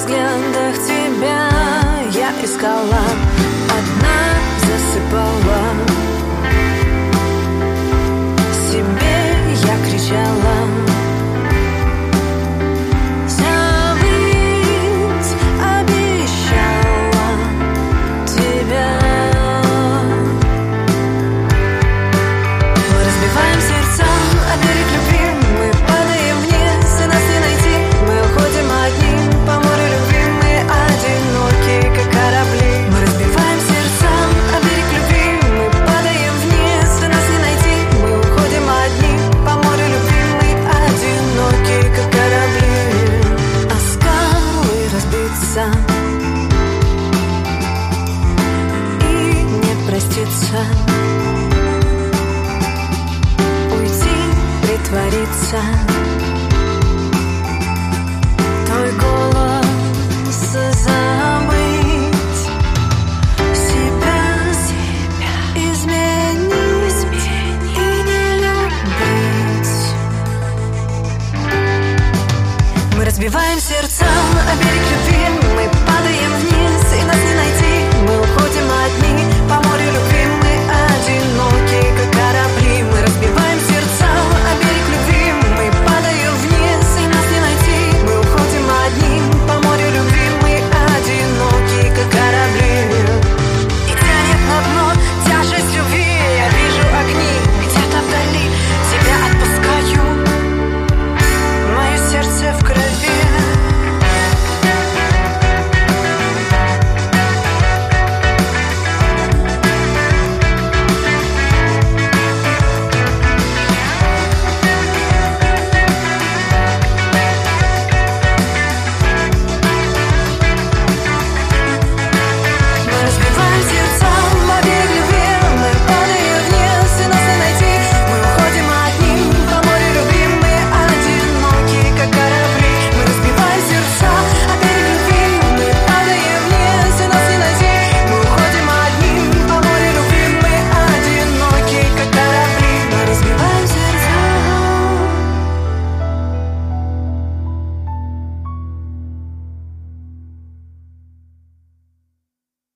взглядах тебя я искала, одна засыпала. Себе я кричала забыть, обещала тебя. Мы разбиваем сердца о берег любви, мы падаем вниз, и нас не найти. Мы уходим одни по морю любви, мы одиноки, как корабли. Мы разбиваем сердца о берег любви, мы падаем вниз, и нас не найти. Мы уходим одни по морю любви, мы одиноки, как корабли. А скалы разбиться и не проститься, уйти, притвориться. Твой голос забыть, себя изменить и не любить. Мы разбиваем сердца о берег любви, мы